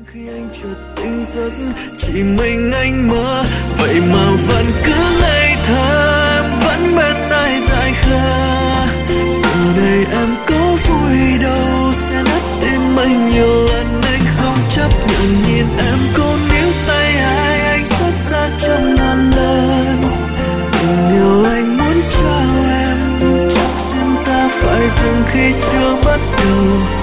khi anh chợt tỉnh giấc chỉ mình anh mơ, vậy mà vẫn cứ ngây thơ vẫn bên tai dại khờ. Giờ đây em có vui đâu sẽ nát tim anh nhiều lần, anh không chấp nhận nhìn em cô níu tay hai anh xót xa trăm ngàn lần. Tình yêu anh muốn trao em chắc xin ta phải dừng khi chưa bắt đầu.